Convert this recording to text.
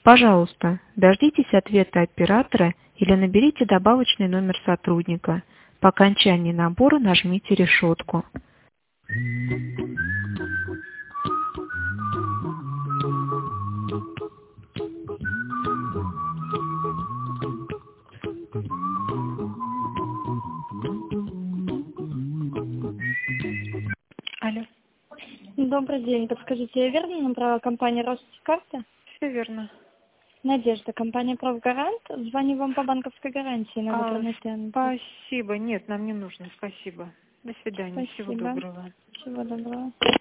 Пожалуйста, дождитесь ответа оператора или наберите добавочный номер сотрудника. По окончании набора нажмите решетку. Алло. Добрый день. Подскажите, я верно набрала компанию Роскарта? Все верно. Надежда, компания «Правгарант». Звоню вам по банковской гарантии на ветряной тенте. Спасибо. Нет, нам не нужно. Спасибо. До свидания. Спасибо. Всего доброго. Всего доброго.